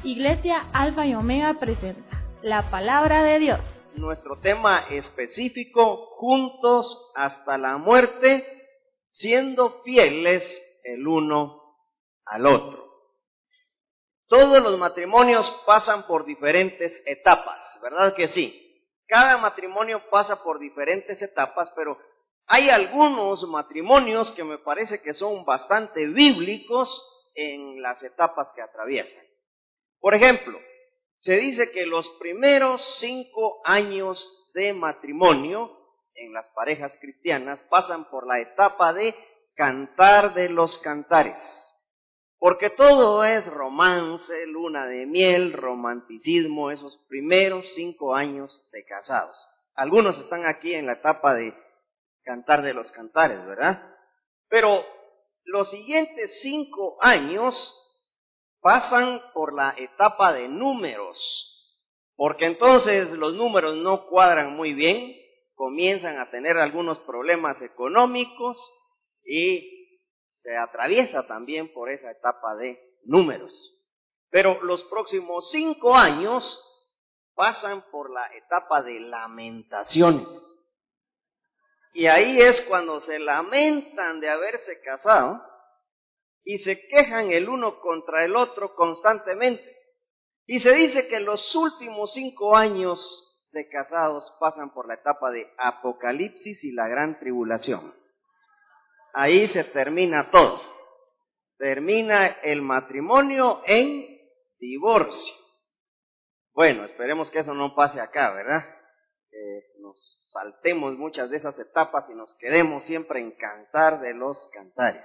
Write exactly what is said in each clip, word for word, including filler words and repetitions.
Iglesia Alfa y Omega presenta la Palabra de Dios. Nuestro tema específico, juntos hasta la muerte, siendo fieles el uno al otro. Todos los matrimonios pasan por diferentes etapas, ¿verdad que sí? Cada matrimonio pasa por diferentes etapas, pero hay algunos matrimonios que me parece que son bastante bíblicos en las etapas que atraviesan. Por ejemplo, se dice que los primeros cinco años de matrimonio en las parejas cristianas pasan por la etapa de cantar de los cantares. Porque todo es romance, luna de miel, romanticismo, esos primeros cinco años de casados. Algunos están aquí en la etapa de cantar de los cantares, ¿verdad? Pero los siguientes cinco años pasan por la etapa de números, porque entonces los números no cuadran muy bien, comienzan a tener algunos problemas económicos y se atraviesa también por esa etapa de números. Pero los próximos cinco años pasan por la etapa de lamentaciones. Y ahí es cuando se lamentan de haberse casado y se quejan el uno contra el otro constantemente. Y se dice que los últimos cinco años de casados pasan por la etapa de Apocalipsis y la gran tribulación. Ahí se termina todo. Termina el matrimonio en divorcio. Bueno, esperemos que eso no pase acá, ¿verdad? Que nos saltemos muchas de esas etapas y nos quedemos siempre en cantar de los cantares.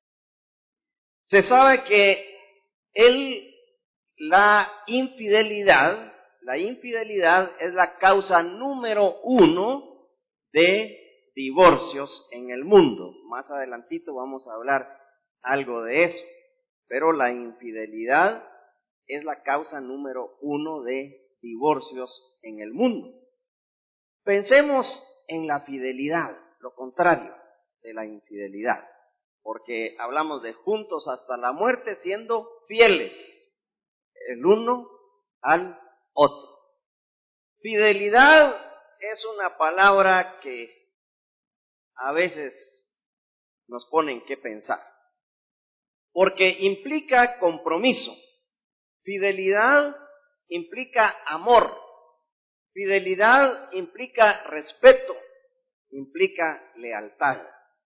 Se sabe que el, la infidelidad, la infidelidad es la causa número uno de divorcios en el mundo. Más adelantito vamos a hablar algo de eso. Pero la infidelidad es la causa número uno de divorcios en el mundo. Pensemos en la fidelidad, lo contrario de la infidelidad. Porque hablamos de juntos hasta la muerte siendo fieles el uno al otro. Fidelidad es una palabra que a veces nos pone en qué pensar, porque implica compromiso. Fidelidad implica amor. Fidelidad implica respeto, implica lealtad.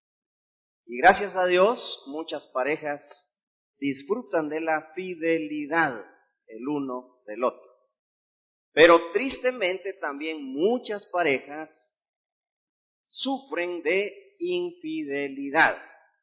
Y gracias a Dios, muchas parejas disfrutan de la fidelidad el uno del otro. Pero tristemente también muchas parejas sufren de infidelidad.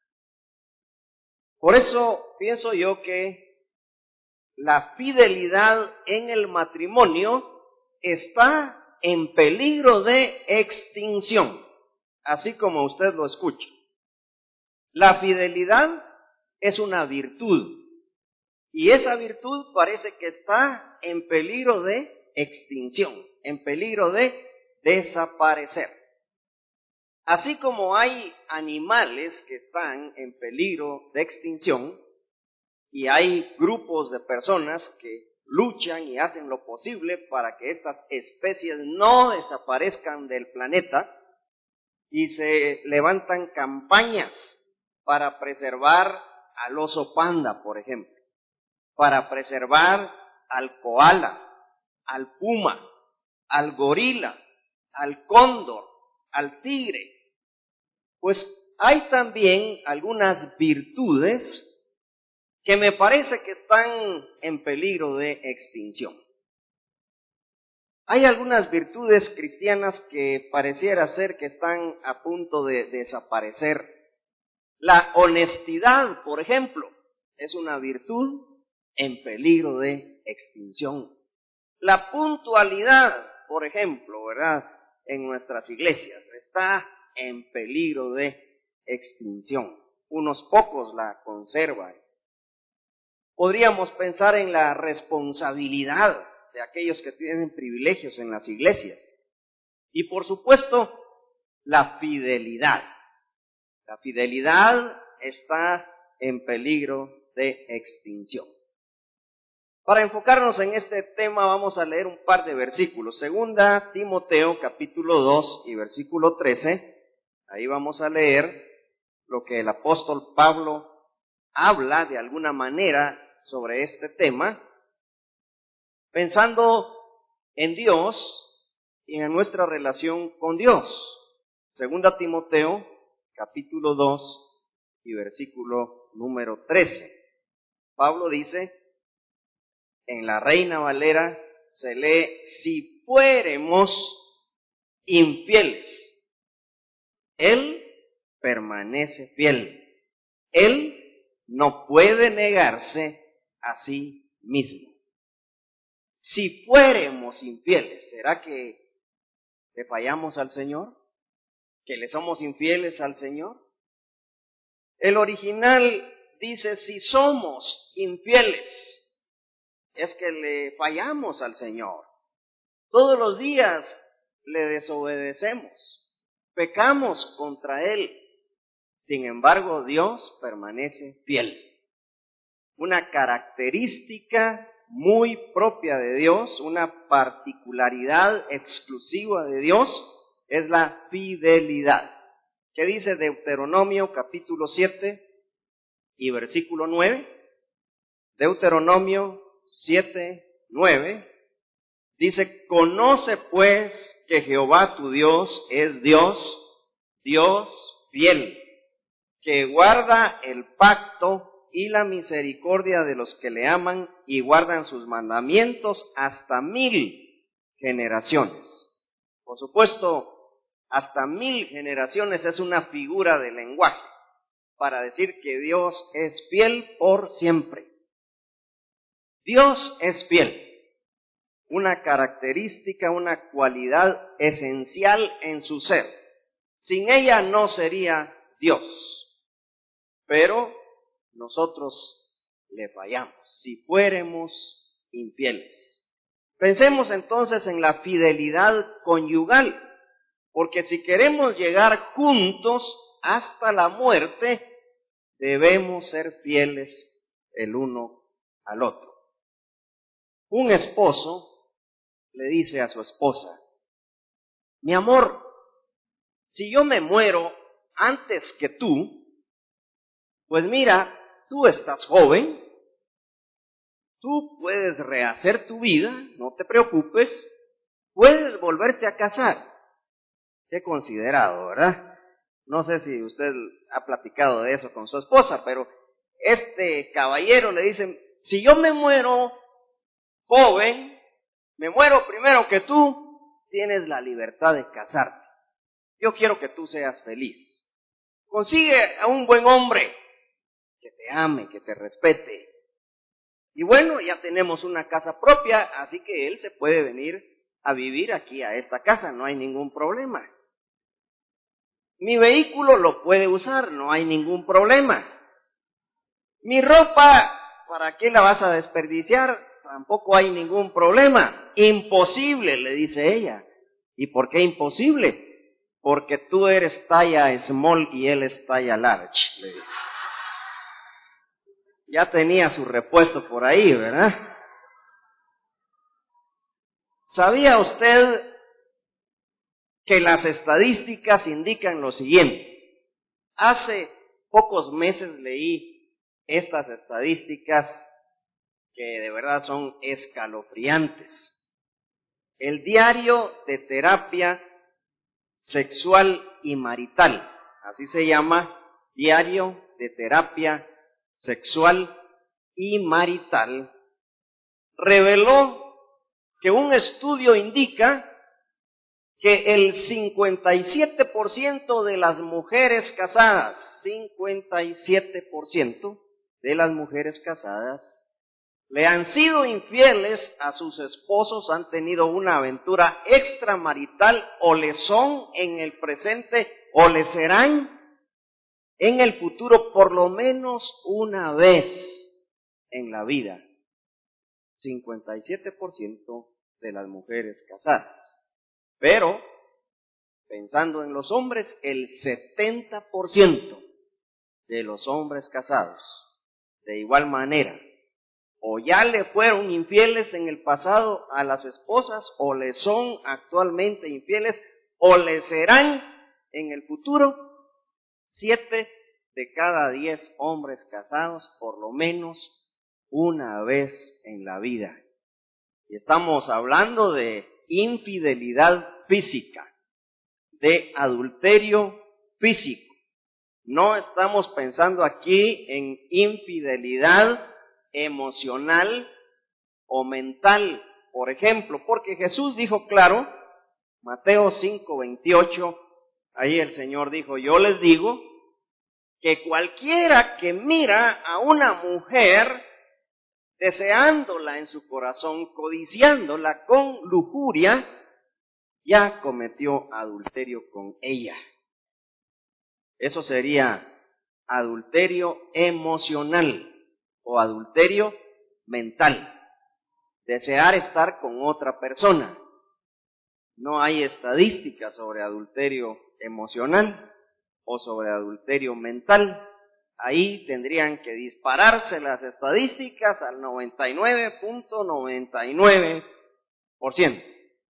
Por eso pienso yo que la fidelidad en el matrimonio está en peligro de extinción, así como usted lo escucha. La fidelidad es una virtud y esa virtud parece que está en peligro de extinción, en peligro de desaparecer. Así como hay animales que están en peligro de extinción y hay grupos de personas que luchan y hacen lo posible para que estas especies no desaparezcan del planeta y se levantan campañas para preservar al oso panda, por ejemplo, para preservar al koala, al puma, al gorila, al cóndor, al tigre. Pues hay también algunas virtudes que me parece que están en peligro de extinción. Hay algunas virtudes cristianas que pareciera ser que están a punto de desaparecer. La honestidad, por ejemplo, es una virtud en peligro de extinción. La puntualidad, por ejemplo, ¿verdad?, en nuestras iglesias está en peligro de extinción. Unos pocos la conservan. Podríamos pensar en la responsabilidad de aquellos que tienen privilegios en las iglesias. Y por supuesto, la fidelidad. La fidelidad está en peligro de extinción. Para enfocarnos en este tema vamos a leer un par de versículos. Segunda Timoteo capítulo dos y versículo trece. Ahí vamos a leer lo que el apóstol Pablo habla de alguna manera sobre este tema, pensando en Dios y en nuestra relación con Dios. Segunda Timoteo capítulo dos y versículo número trece. Pablo dice, en la Reina Valera se lee, si fuéremos infieles, Él permanece fiel. Él no puede negarse a sí mismo. Si fuéramos infieles, ¿será que le fallamos al Señor? ¿Que le somos infieles al Señor? El original dice, si somos infieles, es que le fallamos al Señor. Todos los días le desobedecemos, pecamos contra Él. Sin embargo, Dios permanece fiel. Una característica muy propia de Dios, una particularidad exclusiva de Dios, es la fidelidad. ¿Qué dice Deuteronomio capítulo siete y versículo nueve? Deuteronomio siete, nueve, dice, conoce pues que Jehová tu Dios es Dios, Dios fiel, que guarda el pacto y la misericordia de los que le aman y guardan sus mandamientos hasta mil generaciones. Por supuesto, hasta mil generaciones es una figura de lenguaje para decir que Dios es fiel por siempre. Dios es fiel, una característica, una cualidad esencial en su ser. Sin ella no sería Dios, pero nosotros le fallamos, si fuéramos infieles. Pensemos entonces en la fidelidad conyugal, porque si queremos llegar juntos hasta la muerte, debemos ser fieles el uno al otro. Un esposo le dice a su esposa, mi amor, si yo me muero antes que tú, pues mira, tú estás joven, tú puedes rehacer tu vida, no te preocupes, puedes volverte a casar. Qué considerado, ¿verdad? No sé si usted ha platicado de eso con su esposa, pero este caballero le dice, si yo me muero joven, me muero primero que tú, tienes la libertad de casarte. Yo quiero que tú seas feliz. Consigue a un buen hombre que te ame, que te respete. Y bueno, ya tenemos una casa propia, así que él se puede venir a vivir aquí a esta casa, no hay ningún problema. Mi vehículo lo puede usar, no hay ningún problema. Mi ropa, ¿para qué la vas a desperdiciar? Tampoco hay ningún problema. Imposible, le dice ella. ¿Y por qué imposible? Porque tú eres talla small y él es talla large, le dice. Ya tenía su repuesto por ahí, ¿verdad? ¿Sabía usted que las estadísticas indican lo siguiente? Hace pocos meses leí estas estadísticas que de verdad son escalofriantes. El diario de terapia sexual y marital, así se llama, diario de terapia sexual y marital, reveló que un estudio indica que el cincuenta y siete por ciento de las mujeres casadas, cincuenta y siete por ciento de las mujeres casadas, le han sido infieles a sus esposos, han tenido una aventura extramarital o le son en el presente o le serán en el futuro por lo menos una vez en la vida. cincuenta y siete por ciento de las mujeres casadas. Pero, pensando en los hombres, el setenta por ciento de los hombres casados, de igual manera, o ya le fueron infieles en el pasado a las esposas, o le son actualmente infieles, o le serán en el futuro. Siete de cada diez hombres casados, por lo menos una vez en la vida. Y estamos hablando de infidelidad física, de adulterio físico. No estamos pensando aquí en infidelidad emocional o mental, por ejemplo, porque Jesús dijo claro, Mateo cinco veintiocho, ahí el Señor dijo, yo les digo que cualquiera que mira a una mujer deseándola en su corazón, codiciándola con lujuria, ya cometió adulterio con ella. Eso sería adulterio emocional o adulterio mental. Desear estar con otra persona. No hay estadísticas sobre adulterio emocional o sobre adulterio mental. Ahí tendrían que dispararse las estadísticas al noventa y nueve punto noventa y nueve por ciento.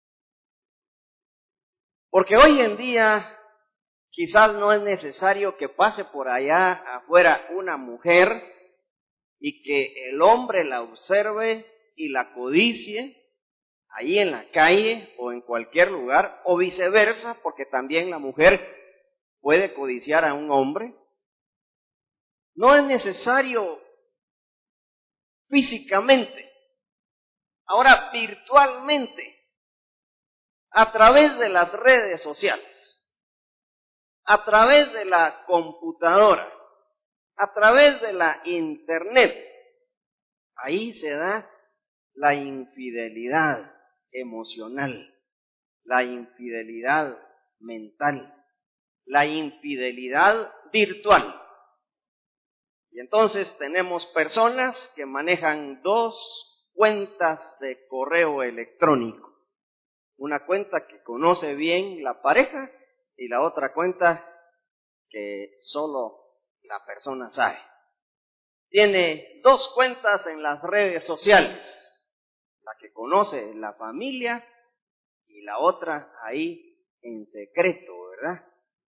Porque hoy en día quizás no es necesario que pase por allá afuera una mujer y que el hombre la observe y la codicie ahí en la calle o en cualquier lugar, o viceversa, porque también la mujer puede codiciar a un hombre. No es necesario físicamente, ahora virtualmente, a través de las redes sociales, a través de la computadora, a través de la internet, ahí se da la infidelidad emocional, la infidelidad mental, la infidelidad virtual. Y entonces tenemos personas que manejan dos cuentas de correo electrónico. Una cuenta que conoce bien la pareja y la otra cuenta que solo la persona sabe. Tiene dos cuentas en las redes sociales, la que conoce la familia y la otra ahí en secreto, ¿verdad?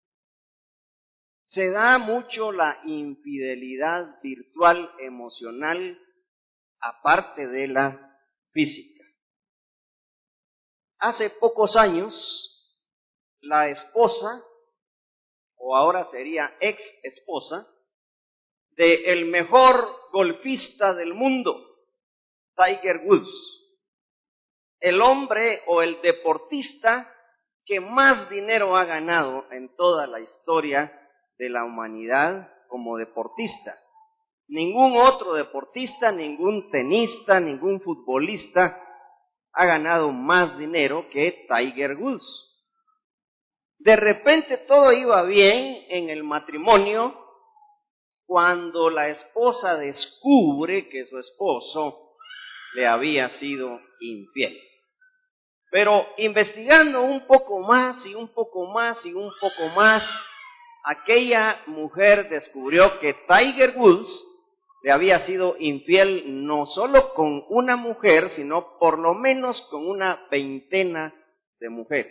Se da mucho la infidelidad virtual emocional aparte de la física. Hace pocos años, la esposa, o ahora sería ex esposa, de el mejor golfista del mundo, Tiger Woods, el hombre o el deportista que más dinero ha ganado en toda la historia de la humanidad como deportista. Ningún otro deportista, ningún tenista, ningún futbolista ha ganado más dinero que Tiger Woods. De repente todo iba bien en el matrimonio cuando la esposa descubre que su esposo le había sido infiel. Pero investigando un poco más y un poco más y un poco más, aquella mujer descubrió que Tiger Woods le había sido infiel no solo con una mujer, sino por lo menos con una veintena de mujeres.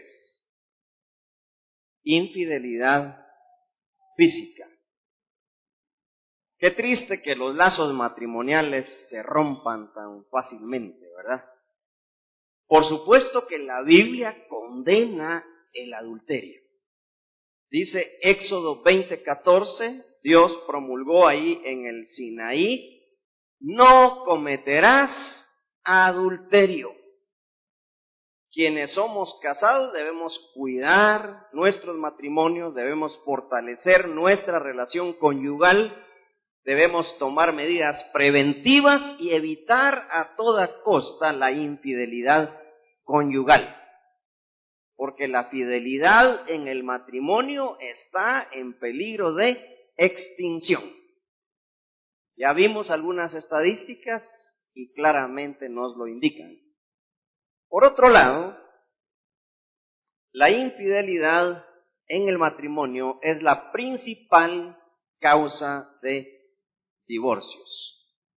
Infidelidad física. Qué triste que los lazos matrimoniales se rompan tan fácilmente, ¿verdad? Por supuesto que la Biblia condena el adulterio. Dice Éxodo veinte catorce, Dios promulgó ahí en el Sinaí, no cometerás adulterio. Quienes somos casados debemos cuidar nuestros matrimonios, debemos fortalecer nuestra relación conyugal, debemos tomar medidas preventivas y evitar a toda costa la infidelidad conyugal. Porque la fidelidad en el matrimonio está en peligro de extinción. Ya vimos algunas estadísticas y claramente nos lo indican. Por otro lado, la infidelidad en el matrimonio es la principal causa de divorcios.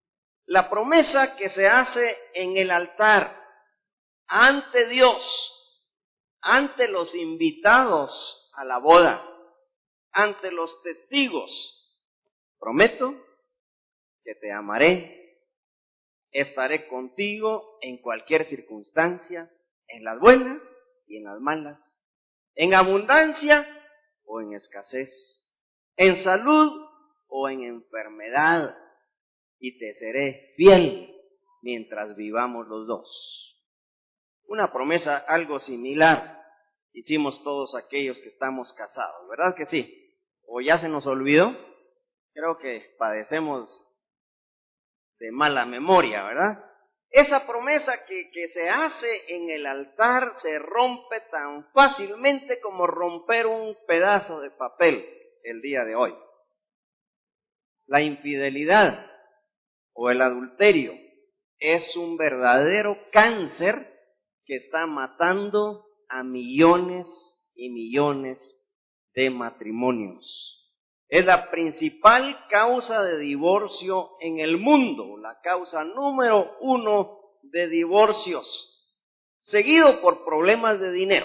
La promesa que se hace en el altar, ante Dios, ante los invitados a la boda, ante los testigos. Prometo que te amaré, estaré contigo en cualquier circunstancia, en las buenas y en las malas, en abundancia o en escasez, en salud o en enfermedad, y te seré fiel mientras vivamos los dos. Una promesa algo similar hicimos todos aquellos que estamos casados, ¿verdad que sí? ¿O ya se nos olvidó? Creo que padecemos de mala memoria, ¿verdad? Esa promesa que, que se hace en el altar se rompe tan fácilmente como romper un pedazo de papel el día de hoy. La infidelidad o el adulterio es un verdadero cáncer que está matando a millones y millones de matrimonios. Es la principal causa de divorcio en el mundo, la causa número uno de divorcios, seguido por problemas de dinero,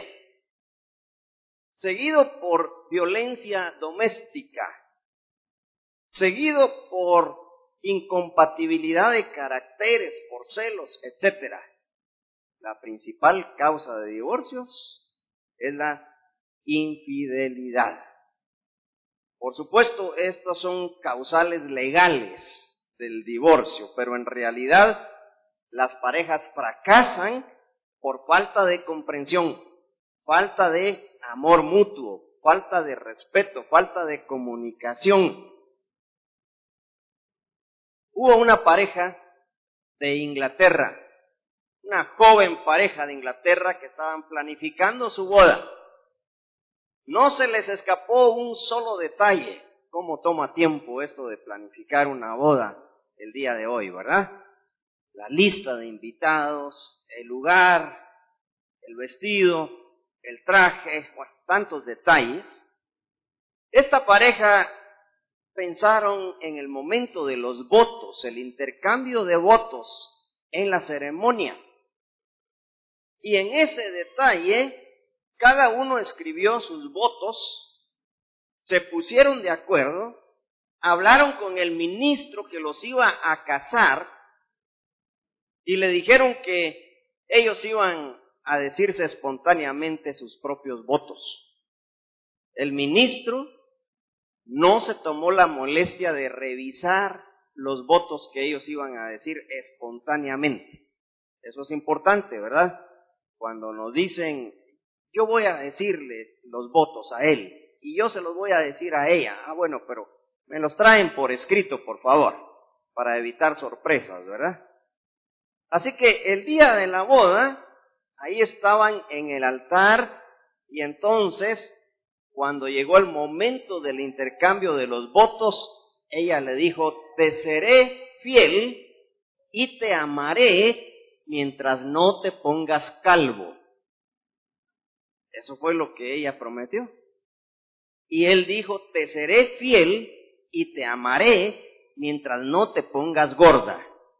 seguido por violencia doméstica, seguido por incompatibilidad de caracteres, por celos, etcétera. La principal causa de divorcios es la infidelidad. Por supuesto, estos son causales legales del divorcio, pero en realidad las parejas fracasan por falta de comprensión, falta de amor mutuo, falta de respeto, falta de comunicación. Hubo una pareja de Inglaterra, una joven pareja de Inglaterra que estaban planificando su boda. No se les escapó un solo detalle. ¿Cómo toma tiempo esto de planificar una boda el día de hoy, verdad? La lista de invitados, el lugar, el vestido, el traje, bueno, tantos detalles. Esta pareja pensaron en el momento de los votos, el intercambio de votos en la ceremonia. Y en ese detalle, cada uno escribió sus votos, se pusieron de acuerdo, hablaron con el ministro que los iba a casar y le dijeron que ellos iban a decirse espontáneamente sus propios votos. El ministro no se tomó la molestia de revisar los votos que ellos iban a decir espontáneamente. Eso es importante, ¿verdad? Cuando nos dicen, yo voy a decirle los votos a él y yo se los voy a decir a ella. Ah, bueno, pero me los traen por escrito, por favor, para evitar sorpresas, ¿verdad? Así que el día de la boda, ahí estaban en el altar y entonces, cuando llegó el momento del intercambio de los votos, ella le dijo, te seré fiel y te amaré mientras no te pongas calvo. Eso fue lo que ella prometió. Y él dijo, te seré fiel y te amaré mientras no te pongas gorda.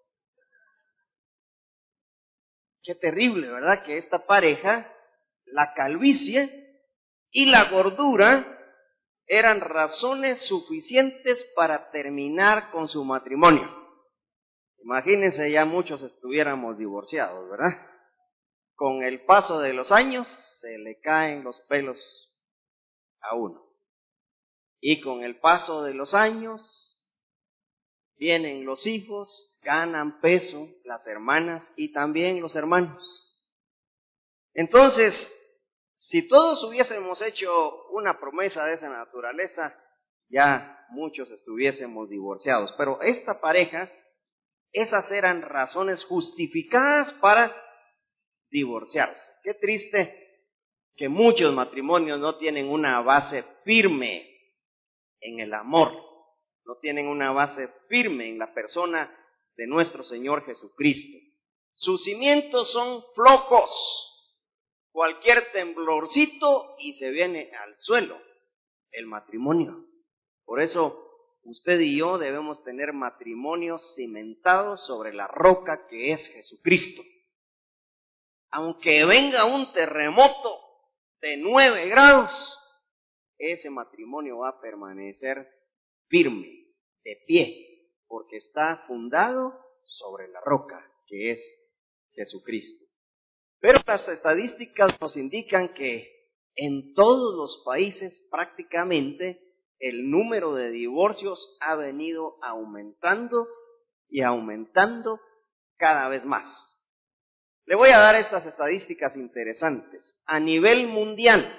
Qué terrible, ¿verdad? Que esta pareja, la calvicie y la gordura eran razones suficientes para terminar con su matrimonio. Imagínense, ya muchos estuviéramos divorciados, ¿verdad? Con el paso de los años se le caen los pelos a uno. Y con el paso de los años vienen los hijos, ganan peso las hermanas y también los hermanos. Entonces, si todos hubiésemos hecho una promesa de esa naturaleza, ya muchos estuviésemos divorciados. Pero esta pareja, esas eran razones justificadas para divorciarse. Qué triste que muchos matrimonios no tienen una base firme en el amor, no tienen una base firme en la persona de nuestro Señor Jesucristo. Sus cimientos son flojos, cualquier temblorcito y se viene al suelo el matrimonio. Por eso usted y yo debemos tener matrimonios cimentados sobre la roca que es Jesucristo. Aunque venga un terremoto de nueve grados, ese matrimonio va a permanecer firme, de pie, porque está fundado sobre la roca que es Jesucristo. Pero las estadísticas nos indican que en todos los países prácticamente el número de divorcios ha venido aumentando y aumentando cada vez más. Le voy a dar estas estadísticas interesantes. A nivel mundial,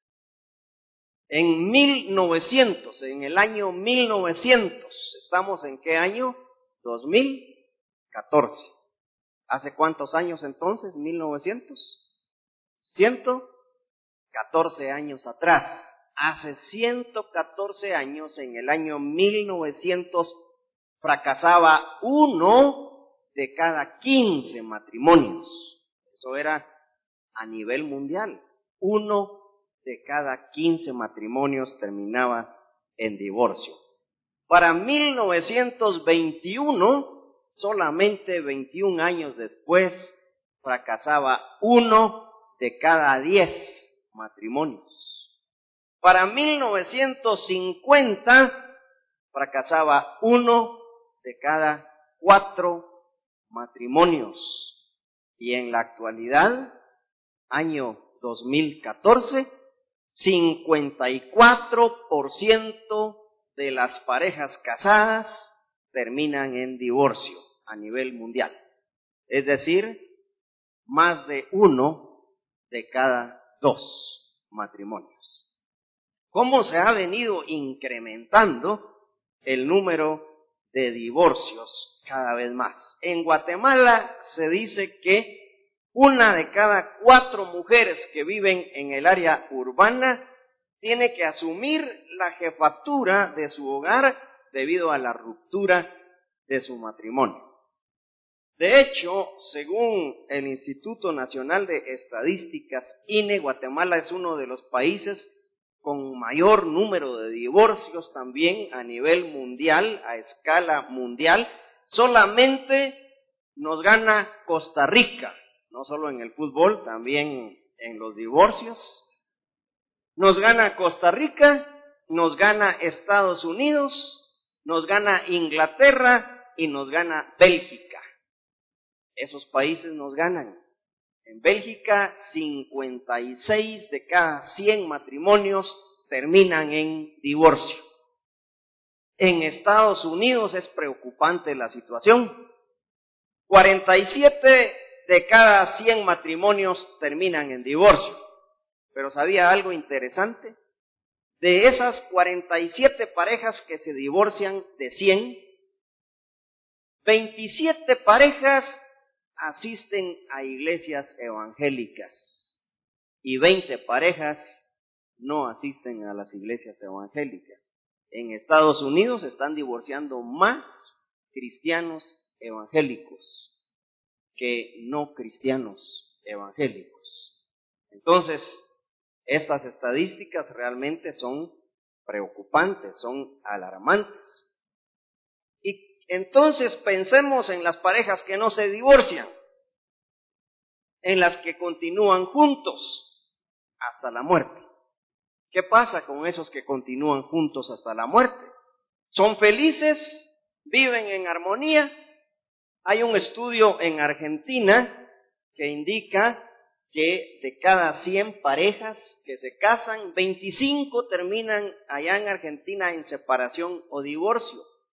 en mil novecientos, en el año mil novecientos, ¿estamos en qué año? dos mil catorce. ¿Hace cuántos años entonces? mil novecientos. ciento catorce años atrás. Hace ciento catorce años, en el año mil novecientos, fracasaba uno de cada quince matrimonios. Eso era a nivel mundial. Uno de cada quince matrimonios terminaba en divorcio. Para mil novecientos veintiuno, solamente veintiún años después, fracasaba uno de cada diez matrimonios. Para mil novecientos cincuenta, fracasaba uno de cada cuatro matrimonios. Y en la actualidad, año dos mil catorce, cincuenta y cuatro por ciento de las parejas casadas terminan en divorcio a nivel mundial. Es decir, más de uno de cada dos matrimonios. ¿Cómo se ha venido incrementando el número de divorcios cada vez más? En Guatemala se dice que una de cada cuatro mujeres que viven en el área urbana tiene que asumir la jefatura de su hogar debido a la ruptura de su matrimonio. De hecho, según el Instituto Nacional de Estadísticas, I N E, Guatemala es uno de los países con mayor número de divorcios también a nivel mundial, a escala mundial. Solamente nos gana Costa Rica, no solo en el fútbol, también en los divorcios. Nos gana Costa Rica, nos gana Estados Unidos, nos gana Inglaterra y nos gana Bélgica. Esos países nos ganan. En Bélgica, cincuenta y seis de cada cien matrimonios terminan en divorcio. En Estados Unidos es preocupante la situación. cuarenta y siete de cada cien matrimonios terminan en divorcio. Pero ¿sabía algo interesante? De esas cuarenta y siete parejas que se divorcian de cien, veintisiete parejas asisten a iglesias evangélicas y veinte parejas no asisten a las iglesias evangélicas. En Estados Unidos están divorciando más cristianos evangélicos que no cristianos evangélicos. Entonces, estas estadísticas realmente son preocupantes, son alarmantes. Y entonces pensemos en las parejas que no se divorcian, en las que continúan juntos hasta la muerte. ¿Qué pasa con esos que continúan juntos hasta la muerte? ¿Son felices? ¿Viven en armonía? Hay un estudio en Argentina que indica que de cada cien parejas que se casan, veinticinco terminan allá en Argentina en separación o divorcio.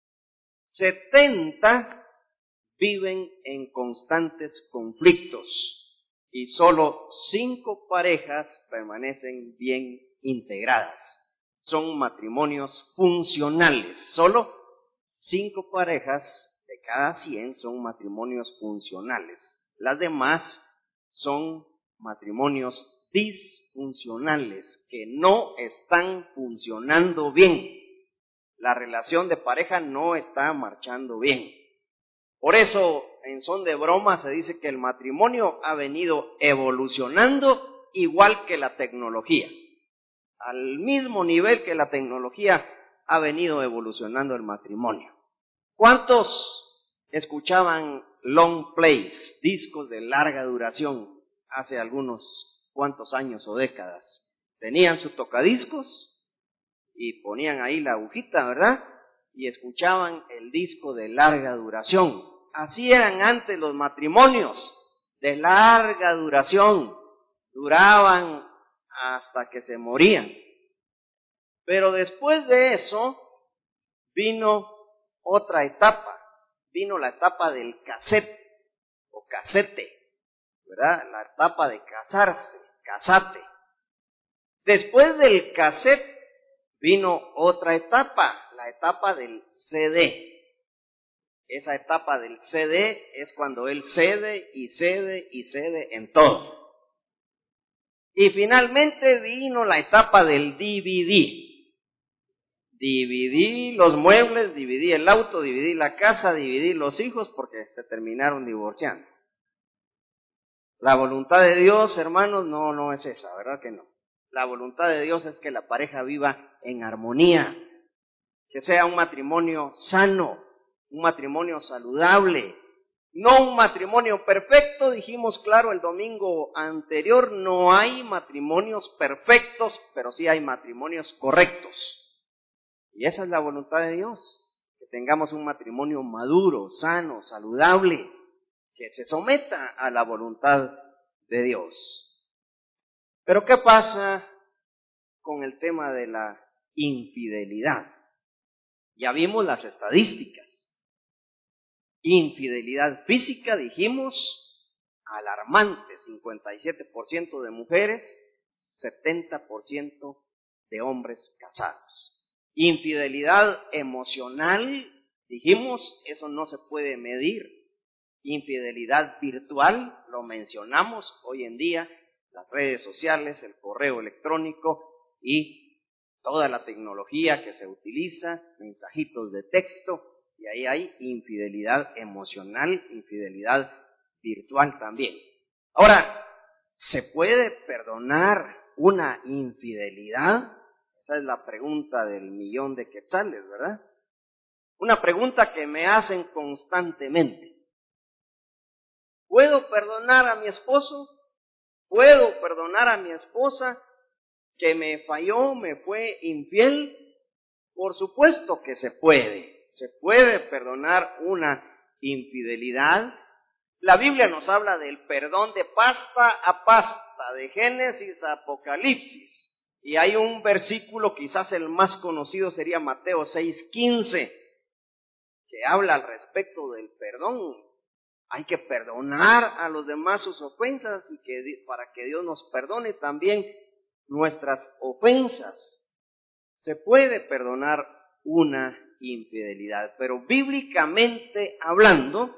setenta viven en constantes conflictos y solo cinco parejas permanecen bien integradas. Son matrimonios funcionales. Solo cinco parejas de cada cien son matrimonios funcionales. Las demás son matrimonios disfuncionales que no están funcionando bien. La relación de pareja no está marchando bien. Por eso, en son de broma, se dice que el matrimonio ha venido evolucionando igual que la tecnología. Al mismo nivel que la tecnología ha venido evolucionando el matrimonio. ¿Cuántos escuchaban long plays, discos de larga duración, hace algunos cuantos años o décadas? Tenían sus tocadiscos y ponían ahí la agujita, ¿verdad? Y escuchaban el disco de larga duración. Así eran antes los matrimonios, de larga duración. Duraban hasta que se morían. Pero después de eso vino otra etapa. Vino la etapa del cassette o casete, ¿verdad? La etapa de casarse, casate. Después del cassette vino otra etapa, la etapa del C D. Esa etapa del C D es cuando él cede y cede y cede en todo. Y finalmente vino la etapa del D V D. Dividí los muebles, dividí el auto, dividí la casa, dividí los hijos porque se terminaron divorciando. La voluntad de Dios, hermanos, no, no es esa, ¿verdad que no? La voluntad de Dios es que la pareja viva en armonía, que sea un matrimonio sano, un matrimonio saludable, no un matrimonio perfecto. Dijimos claro el domingo anterior, no hay matrimonios perfectos, pero sí hay matrimonios correctos. Y esa es la voluntad de Dios, que tengamos un matrimonio maduro, sano, saludable, que se someta a la voluntad de Dios. Pero ¿qué pasa con el tema de la infidelidad? Ya vimos las estadísticas. Infidelidad física, dijimos, alarmante, cincuenta y siete por ciento de mujeres, setenta por ciento de hombres casados. Infidelidad emocional, dijimos, eso no se puede medir. Infidelidad virtual, lo mencionamos hoy en día, las redes sociales, el correo electrónico y toda la tecnología que se utiliza, mensajitos de texto, y ahí hay infidelidad emocional, infidelidad virtual también. Ahora, ¿se puede perdonar una infidelidad? Esa es la pregunta del millón de quetzales, ¿verdad? Una pregunta que me hacen constantemente. ¿Puedo perdonar a mi esposo? ¿Puedo perdonar a mi esposa que me falló, me fue infiel? Por supuesto que se puede. Se puede perdonar una infidelidad. La Biblia nos habla del perdón de pasta a pasta, de Génesis a Apocalipsis. Y hay un versículo, quizás el más conocido sería Mateo seis quince, que habla al respecto del perdón. Hay que perdonar a los demás sus ofensas y que para que Dios nos perdone también nuestras ofensas. Se puede perdonar una infidelidad, pero bíblicamente hablando,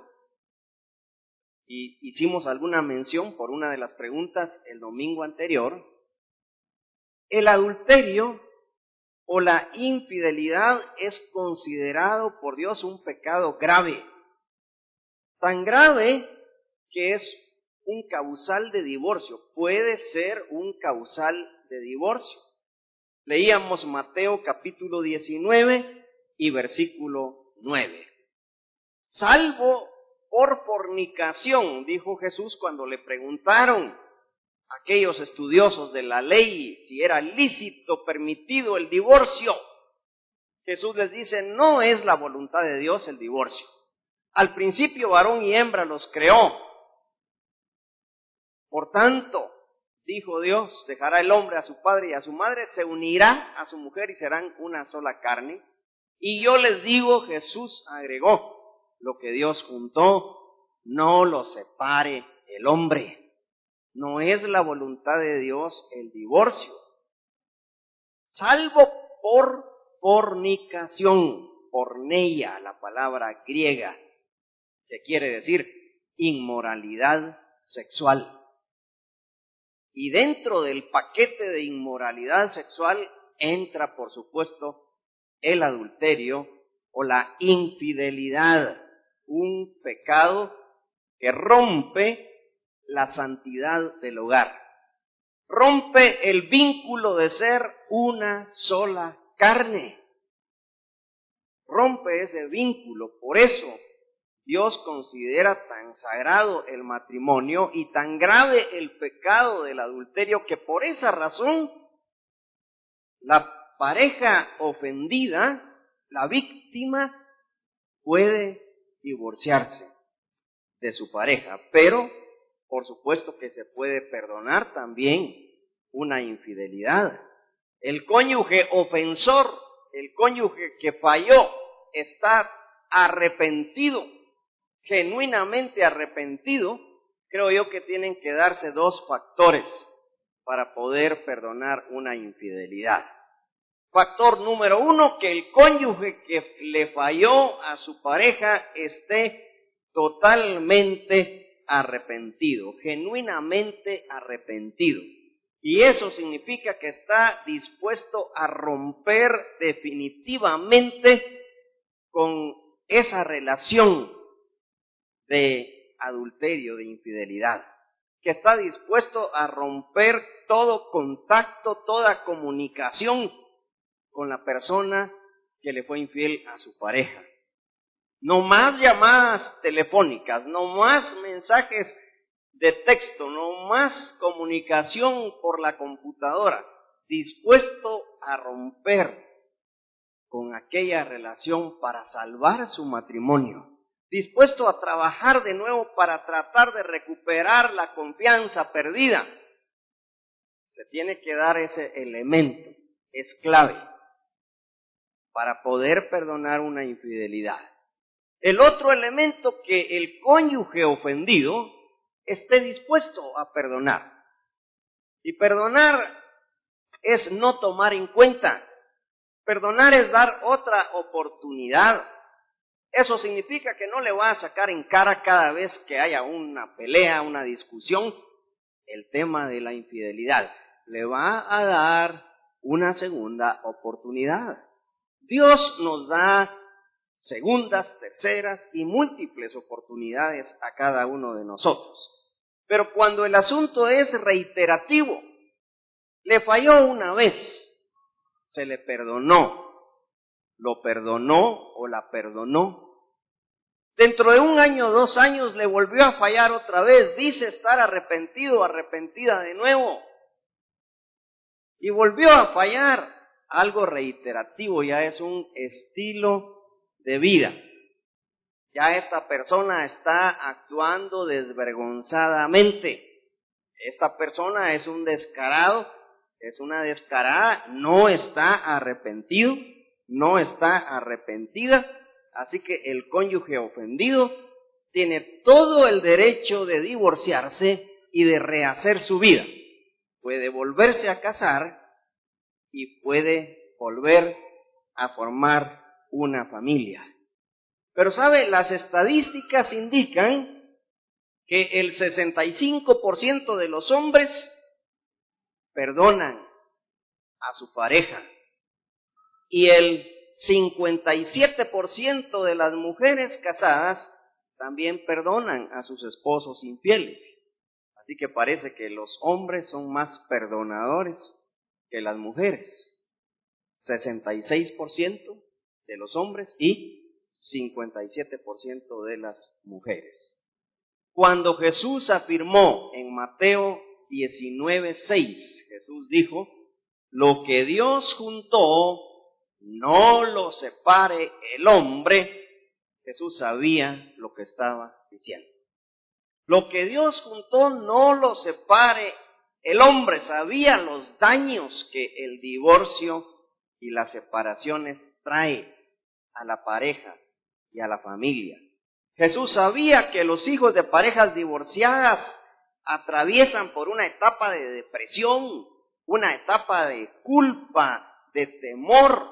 y hicimos alguna mención por una de las preguntas el domingo anterior, el adulterio o la infidelidad es considerado por Dios un pecado grave, tan grave que es un causal de divorcio, puede ser un causal de divorcio. Leíamos Mateo capítulo diecinueve y versículo nueve. Salvo por fornicación, dijo Jesús cuando le preguntaron a aquellos estudiosos de la ley si era lícito, permitido el divorcio. Jesús les dice, no es la voluntad de Dios el divorcio. Al principio varón y hembra los creó. Por tanto, dijo Dios, dejará el hombre a su padre y a su madre, se unirá a su mujer y serán una sola carne. Y yo les digo, Jesús agregó, lo que Dios juntó, no lo separe el hombre. No es la voluntad de Dios el divorcio, salvo por fornicación, porneia, la palabra griega, que quiere decir inmoralidad sexual. Y dentro del paquete de inmoralidad sexual entra, por supuesto, el adulterio o la infidelidad, un pecado que rompe la santidad del hogar, rompe el vínculo de ser una sola carne. rompe ese vínculo. Por eso Dios considera tan sagrado el matrimonio y tan grave el pecado del adulterio, que por esa razón la pareja ofendida, la víctima, puede divorciarse de su pareja, pero por supuesto que se puede perdonar también una infidelidad. El cónyuge ofensor, el cónyuge que falló, está arrepentido, genuinamente arrepentido. Creo yo que tienen que darse dos factores para poder perdonar una infidelidad. Factor número uno, que el cónyuge que le falló a su pareja esté totalmente arrepentido, genuinamente arrepentido. Y eso significa que está dispuesto a romper definitivamente con esa relación de adulterio, de infidelidad, que está dispuesto a romper todo contacto, toda comunicación con la persona que le fue infiel a su pareja. No más llamadas telefónicas, no más mensajes de texto, no más comunicación por la computadora, dispuesto a romper con aquella relación para salvar su matrimonio, dispuesto a trabajar de nuevo para tratar de recuperar la confianza perdida. Se tiene que dar ese elemento, es clave para poder perdonar una infidelidad. El otro elemento, que el cónyuge ofendido esté dispuesto a perdonar. Y perdonar es no tomar en cuenta. Perdonar es dar otra oportunidad. Eso significa que no le va a sacar en cara cada vez que haya una pelea, una discusión, el tema de la infidelidad. Le va a dar una segunda oportunidad. Dios nos da segundas, terceras y múltiples oportunidades a cada uno de nosotros. Pero cuando el asunto es reiterativo, le falló una vez, se le perdonó, lo perdonó o la perdonó. Dentro de un año, dos años, le volvió a fallar otra vez, dice estar arrepentido, arrepentida de nuevo, y volvió a fallar. Algo reiterativo ya es un estilo de vida. Ya esta persona está actuando desvergonzadamente. Esta persona es un descarado, es una descarada, no está arrepentido, no está arrepentida. Así que el cónyuge ofendido tiene todo el derecho de divorciarse y de rehacer su vida. Puede volverse a casar y puede volver a formar una familia. Pero sabe, las estadísticas indican que el sesenta y cinco por ciento de los hombres perdonan a su pareja y el cincuenta y siete por ciento de las mujeres casadas también perdonan a sus esposos infieles. Así que parece que los hombres son más perdonadores que las mujeres. sesenta y seis por ciento de los hombres y cincuenta y siete por ciento de las mujeres. Cuando Jesús afirmó en Mateo diecinueve seis, Jesús dijo: lo que Dios juntó, no lo separe el hombre. Jesús sabía lo que estaba diciendo. Lo que Dios juntó, no lo separe el hombre. Sabía los daños que el divorcio y las separaciones trae a la pareja y a la familia. Jesús sabía que los hijos de parejas divorciadas atraviesan por una etapa de depresión, una etapa de culpa, de temor.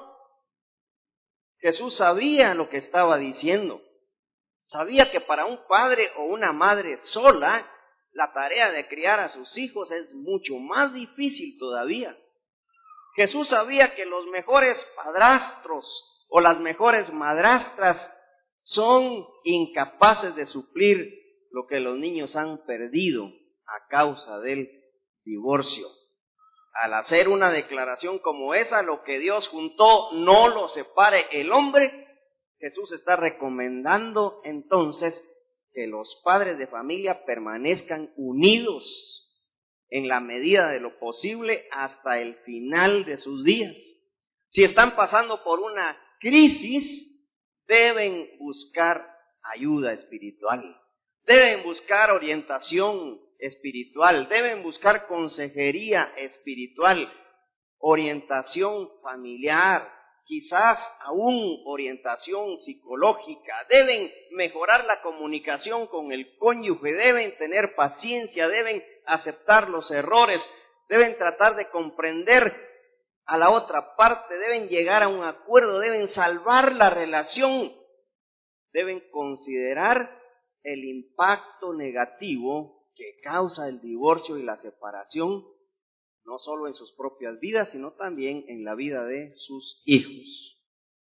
Jesús sabía lo que estaba diciendo. Sabía que para un padre o una madre sola, la tarea de criar a sus hijos es mucho más difícil todavía. Jesús sabía que los mejores padrastros o las mejores madrastras son incapaces de suplir lo que los niños han perdido a causa del divorcio. Al hacer una declaración como esa, lo que Dios juntó, no lo separe el hombre, Jesús está recomendando entonces que los padres de familia permanezcan unidos en la medida de lo posible hasta el final de sus días. Si están pasando por una crisis, deben buscar ayuda espiritual, deben buscar orientación espiritual, deben buscar consejería espiritual, orientación familiar, quizás aún orientación psicológica, deben mejorar la comunicación con el cónyuge, deben tener paciencia, deben aceptar los errores, deben tratar de comprender a la otra parte, deben llegar a un acuerdo, deben salvar la relación, deben considerar el impacto negativo que causa el divorcio y la separación, no solo en sus propias vidas, sino también en la vida de sus hijos.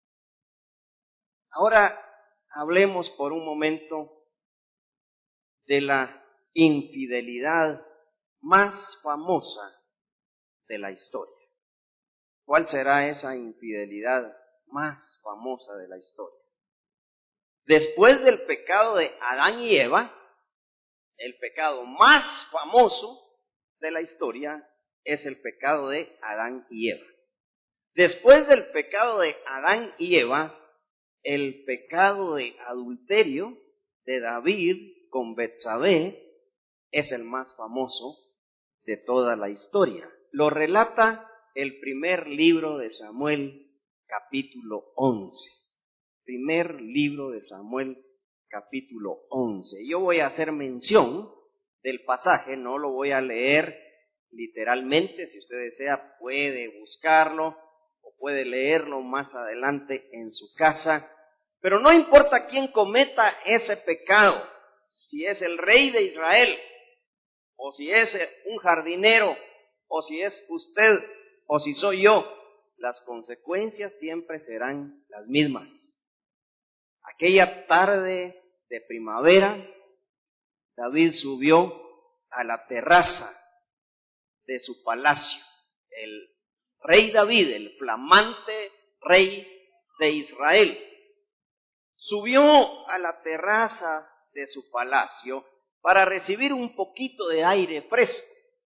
Ahora hablemos por un momento de la infidelidad más famosa de la historia. ¿Cuál será esa infidelidad más famosa de la historia? Después del pecado de Adán y Eva, el pecado más famoso de la historia es el pecado de Adán y Eva. Después del pecado de Adán y Eva, el pecado de adulterio de David con Betsabé es el más famoso de toda la historia. Lo relata el primer libro de Samuel, capítulo once. Primer libro de Samuel, capítulo once. Yo voy a hacer mención del pasaje, no lo voy a leer literalmente. Si usted desea puede buscarlo o puede leerlo más adelante en su casa, pero no importa quién cometa ese pecado, si es el rey de Israel, o si es un jardinero, o si es usted, o si soy yo, las consecuencias siempre serán las mismas. Aquella tarde de primavera, David subió a la terraza de su palacio. El rey David, el flamante rey de Israel, subió a la terraza de su palacio para recibir un poquito de aire fresco.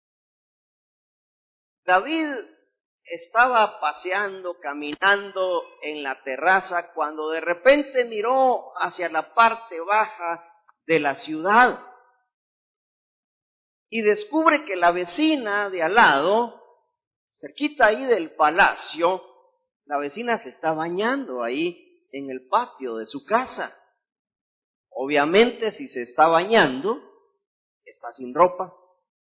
David estaba paseando, caminando en la terraza, cuando de repente miró hacia la parte baja de la ciudad y descubre que la vecina de al lado, cerquita ahí del palacio, la vecina se está bañando ahí en el patio de su casa. Obviamente, si se está bañando, está sin ropa.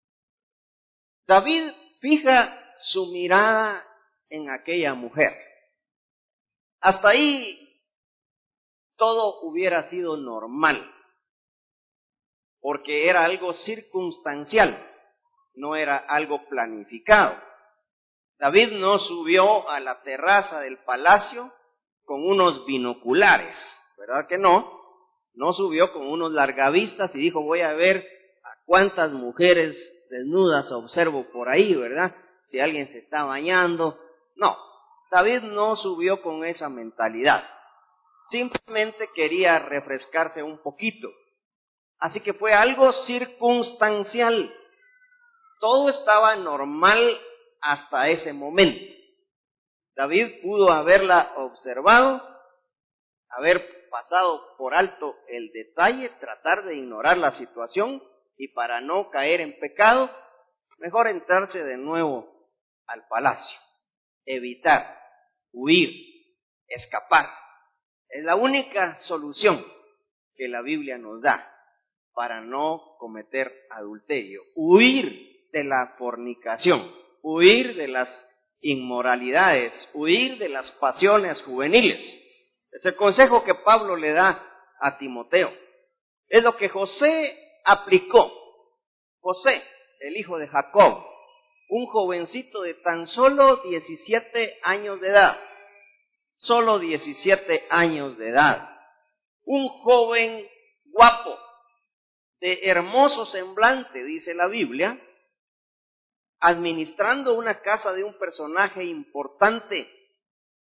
David fija su mirada en aquella mujer. Hasta ahí todo hubiera sido normal, porque era algo circunstancial, no era algo planificado. David no subió a la terraza del palacio con unos binoculares, ¿verdad que no? No subió con unos largavistas y dijo, voy a ver a cuántas mujeres desnudas observo por ahí, ¿verdad? Si alguien se está bañando. No, David no subió con esa mentalidad. Simplemente quería refrescarse un poquito. Así que fue algo circunstancial. Todo estaba normal hasta ese momento. David pudo haberla observado, haber pasado por alto el detalle, tratar de ignorar la situación y para no caer en pecado, mejor entrarse de nuevo al palacio, evitar, huir, escapar. Es la única solución que la Biblia nos da para no cometer adulterio, huir de la fornicación, huir de las inmoralidades, huir de las pasiones juveniles. Es el consejo que Pablo le da a Timoteo. Es lo que José aplicó. José, el hijo de Jacob, un jovencito de tan solo diecisiete años de edad, solo diecisiete años de edad, un joven guapo, de hermoso semblante, dice la Biblia, administrando una casa de un personaje importante,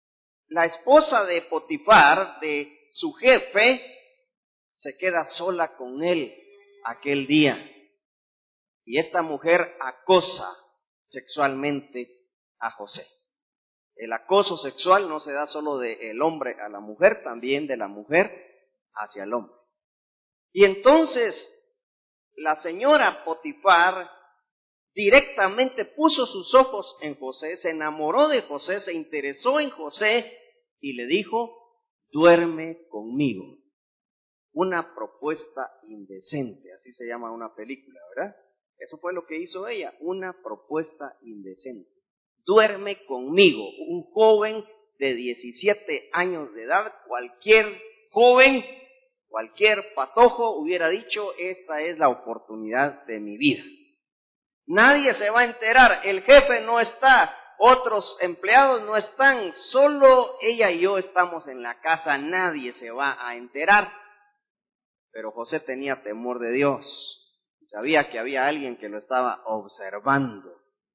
la esposa de Potifar, de su jefe, se queda sola con él aquel día. Y esta mujer acosa sexualmente a José. El acoso sexual no se da solo del hombre a la mujer, también de la mujer hacia el hombre. Y entonces la señora Potifar directamente puso sus ojos en José, se enamoró de José, se interesó en José y le dijo, duerme conmigo. Una propuesta indecente, así se llama una película, ¿verdad? Eso fue lo que hizo ella, una propuesta indecente. Duerme conmigo, un joven de diecisiete años de edad, cualquier joven, cualquier patojo hubiera dicho, esta es la oportunidad de mi vida. Nadie se va a enterar, el jefe no está, otros empleados no están, solo ella y yo estamos en la casa, nadie se va a enterar. Pero José tenía temor de Dios, sabía que había alguien que lo estaba observando.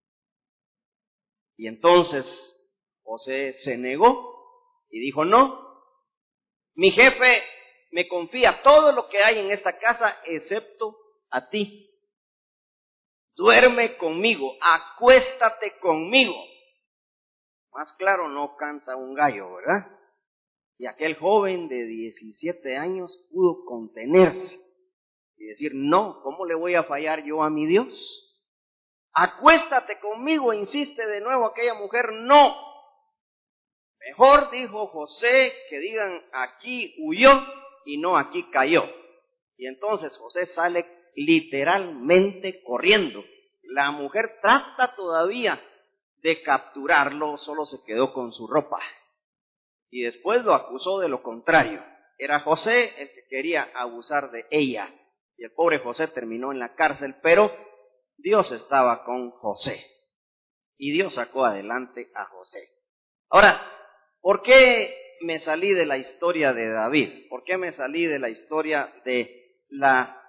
Y entonces José se negó y dijo, no, mi jefe me confía todo lo que hay en esta casa excepto a ti. Duerme conmigo, acuéstate conmigo. Más claro no canta un gallo, ¿verdad? Y aquel joven de diecisiete años pudo contenerse y decir, no, ¿cómo le voy a fallar yo a mi Dios? Acuéstate conmigo, insiste de nuevo aquella mujer, no. Mejor, dijo José, que digan aquí huyó y no aquí cayó. Y entonces José sale literalmente corriendo. La mujer trata todavía de capturarlo, solo se quedó con su ropa. Y después lo acusó de lo contrario. Era José el que quería abusar de ella. Y el pobre José terminó en la cárcel, pero Dios estaba con José. Y Dios sacó adelante a José. Ahora, ¿por qué me salí de la historia de David? ¿Por qué me salí de la historia de la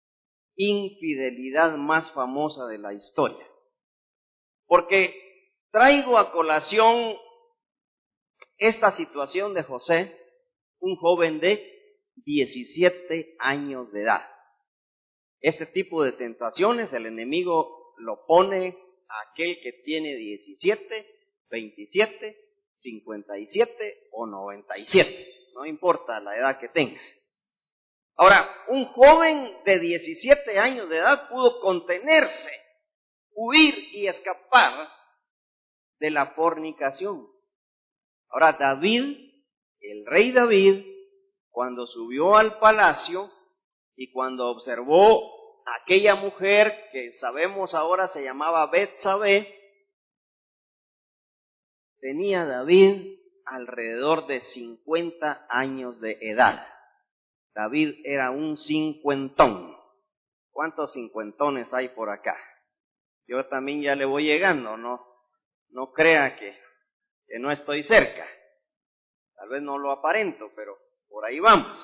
infidelidad más famosa de la historia? Porque traigo a colación esta situación de José, un joven de diecisiete años de edad. Este tipo de tentaciones el enemigo lo pone a aquel que tiene diecisiete, veintisiete, cincuenta y siete o noventa y siete, no importa la edad que tenga. Ahora, un joven de diecisiete años de edad pudo contenerse, huir y escapar de la fornicación. Ahora, David, el rey David, cuando subió al palacio y cuando observó a aquella mujer que sabemos ahora se llamaba Betsabé, tenía David alrededor de cincuenta años de edad. David era un cincuentón. ¿Cuántos cincuentones hay por acá? Yo también ya le voy llegando, no, no crea que, que no estoy cerca. Tal vez no lo aparento, pero por ahí vamos.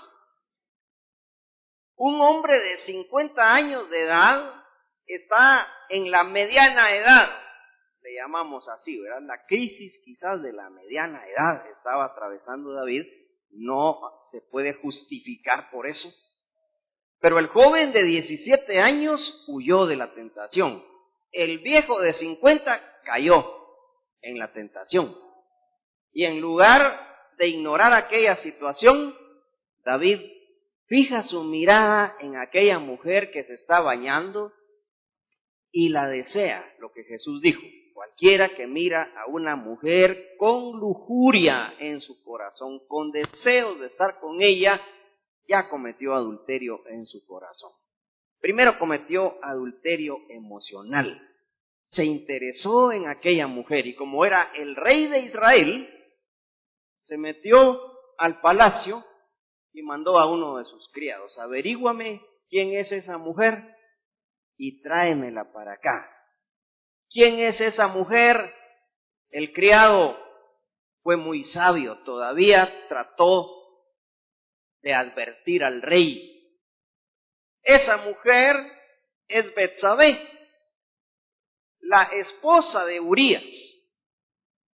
Un hombre de cincuenta años de edad está en la mediana edad, le llamamos así, ¿verdad? La crisis quizás de la mediana edad estaba atravesando David, no se puede justificar por eso. Pero el joven de diecisiete años huyó de la tentación. El viejo de cincuenta cayó en la tentación. Y en lugar de ignorar aquella situación, David fija su mirada en aquella mujer que se está bañando y la desea, lo que Jesús dijo. Cualquiera que mira a una mujer con lujuria en su corazón, con deseos de estar con ella, ya cometió adulterio en su corazón. Primero cometió adulterio emocional. Se interesó en aquella mujer y como era el rey de Israel, se metió al palacio y mandó a uno de sus criados, averíguame quién es esa mujer y tráemela para acá. ¿Quién es esa mujer? El criado fue muy sabio, todavía trató de advertir al rey. Esa mujer es Betsabé, la esposa de Urías.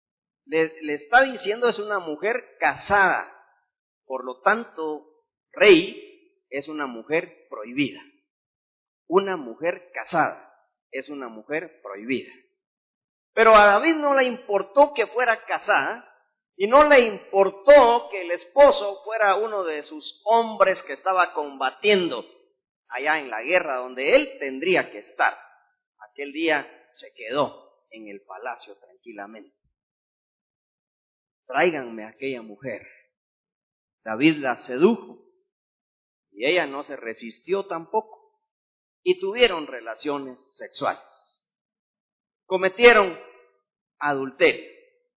le, le está diciendo es una mujer casada. Por lo tanto, rey es una mujer prohibida. Una mujer casada es una mujer prohibida. Pero a David no le importó que fuera casada y no le importó que el esposo fuera uno de sus hombres que estaba combatiendo allá en la guerra donde él tendría que estar. Aquel día se quedó en el palacio tranquilamente. Tráiganme a aquella mujer. David la sedujo y ella no se resistió tampoco y tuvieron relaciones sexuales. Cometieron adulterio.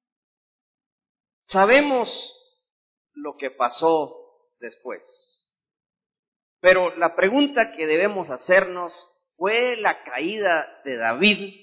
Sabemos lo que pasó después, pero la pregunta que debemos hacernos, ¿fue la caída de David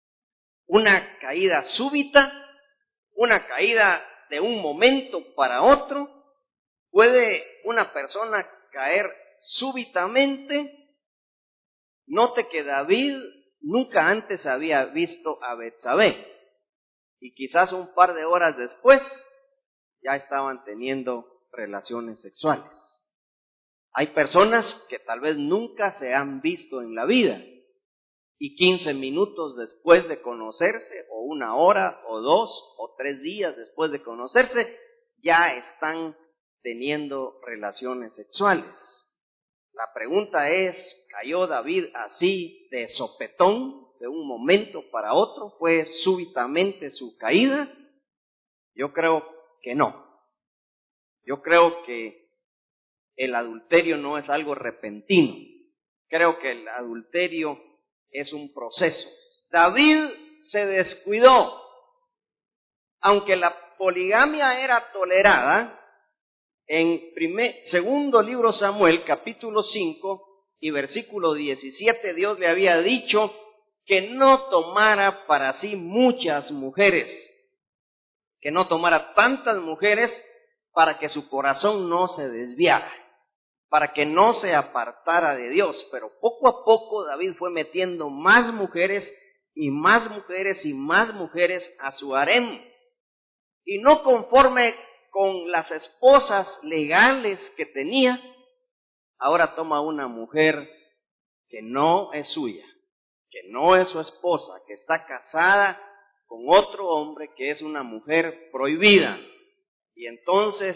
una caída súbita, una caída de un momento para otro? ¿Puede una persona caer súbitamente? Note que David nunca antes había visto a Betsabé y quizás un par de horas después ya estaban teniendo relaciones sexuales. Hay personas que tal vez nunca se han visto en la vida y quince minutos después de conocerse, o una hora, o dos, o tres días después de conocerse, ya están teniendo relaciones sexuales. La pregunta es, ¿cayó David así de sopetón, de un momento para otro? ¿Fue súbitamente su caída? Yo creo que no. Yo creo que el adulterio no es algo repentino. Creo que el adulterio es un proceso. David se descuidó. Aunque la poligamia era tolerada, en primer, segundo libro Samuel, capítulo cinco y versículo diecisiete, Dios le había dicho que no tomara para sí muchas mujeres, que no tomara tantas mujeres para que su corazón no se desviara, para que no se apartara de Dios. Pero poco a poco David fue metiendo más mujeres y más mujeres y más mujeres a su harem. Y no conforme con las esposas legales que tenía, ahora toma una mujer que no es suya, que no es su esposa, que está casada con otro hombre, que es una mujer prohibida. Y entonces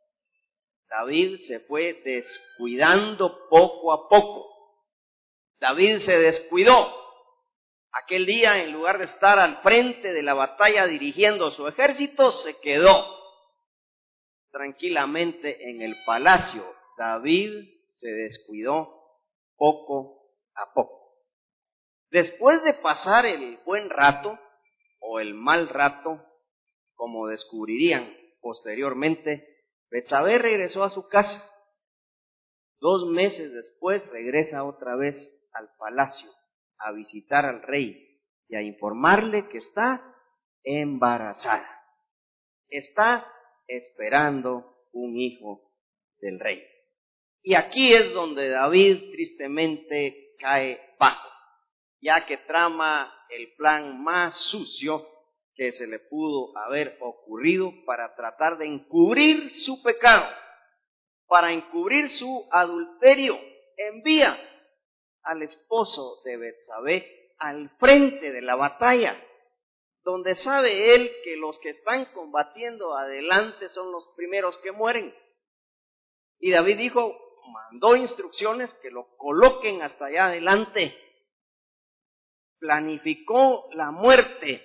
David se fue descuidando poco a poco. David se descuidó. Aquel día, en lugar de estar al frente de la batalla dirigiendo su ejército, se quedó tranquilamente en el palacio. David se descuidó poco a poco. Después de pasar el buen rato o el mal rato, como descubrirían posteriormente, Betsabé regresó a su casa. Dos meses después regresa otra vez al palacio a visitar al rey y a informarle que está embarazada. Está esperando un hijo del rey. Y aquí es donde David tristemente cae bajo, ya que trama el plan más sucio que se le pudo haber ocurrido para tratar de encubrir su pecado, para encubrir su adulterio. Envía al esposo de Betsabé al frente de la batalla, donde sabe él que los que están combatiendo adelante son los primeros que mueren. Y David dijo, mandó instrucciones que lo coloquen hasta allá adelante. Planificó la muerte.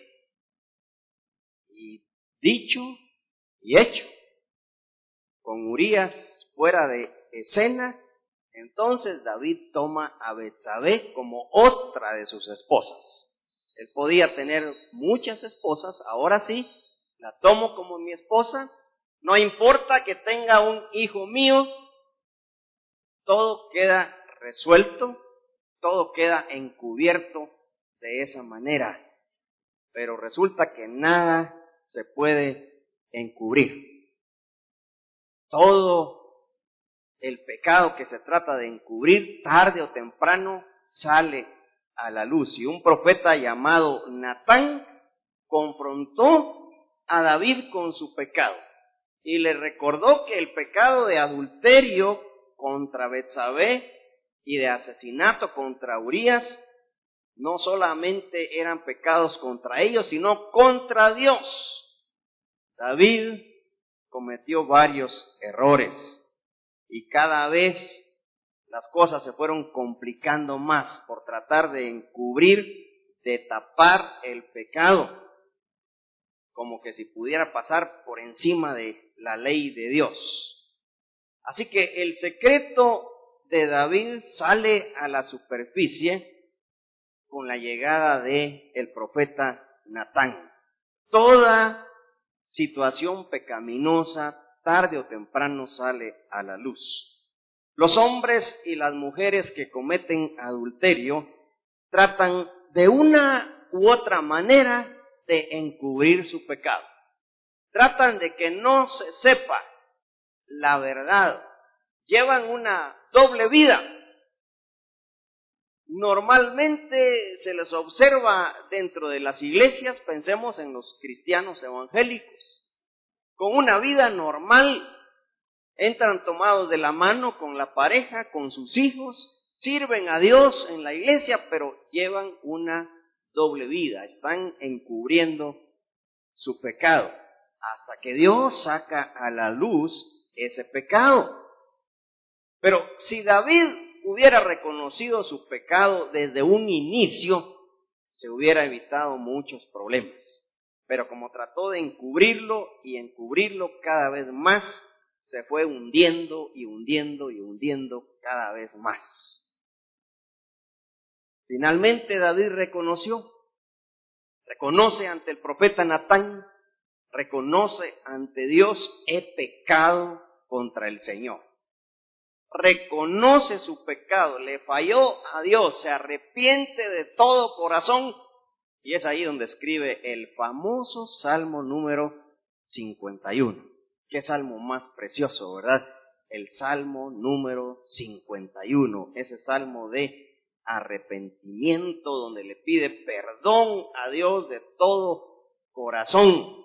Y dicho y hecho, con Urías fuera de escena, entonces David toma a Betsabé como otra de sus esposas. Él podía tener muchas esposas, ahora sí, la tomo como mi esposa, no importa que tenga un hijo mío, todo queda resuelto, todo queda encubierto de esa manera. Pero resulta que nada se puede encubrir. Todo el pecado que se trata de encubrir, tarde o temprano, sale a la luz. Y un profeta llamado Natán confrontó a David con su pecado y le recordó que el pecado de adulterio contra Betsabé y de asesinato contra Urías no solamente eran pecados contra ellos, sino contra Dios. David cometió varios errores y cada vez las cosas se fueron complicando más por tratar de encubrir, de tapar el pecado, como que si pudiera pasar por encima de la ley de Dios. Así que el secreto de David sale a la superficie con la llegada de el profeta Natán. Toda situación pecaminosa, tarde o temprano, sale a la luz. Los hombres y las mujeres que cometen adulterio tratan de una u otra manera de encubrir su pecado. Tratan de que no se sepa la verdad. Llevan una doble vida. Normalmente se les observa dentro de las iglesias, pensemos en los cristianos evangélicos, con una vida normal. Entran tomados de la mano con la pareja, con sus hijos, sirven a Dios en la iglesia, pero llevan una doble vida, están encubriendo su pecado, hasta que Dios saca a la luz ese pecado. Pero si David hubiera reconocido su pecado desde un inicio, se hubiera evitado muchos problemas. Pero como trató de encubrirlo y encubrirlo cada vez más, se fue hundiendo y hundiendo y hundiendo cada vez más. Finalmente David reconoció, reconoce ante el profeta Natán, reconoce ante Dios: he pecado contra el Señor. Reconoce su pecado, le falló a Dios, se arrepiente de todo corazón, y es ahí donde escribe el famoso Salmo número cincuenta y uno. Qué salmo más precioso, ¿verdad? El Salmo número cincuenta y uno, ese salmo de arrepentimiento donde le pide perdón a Dios de todo corazón.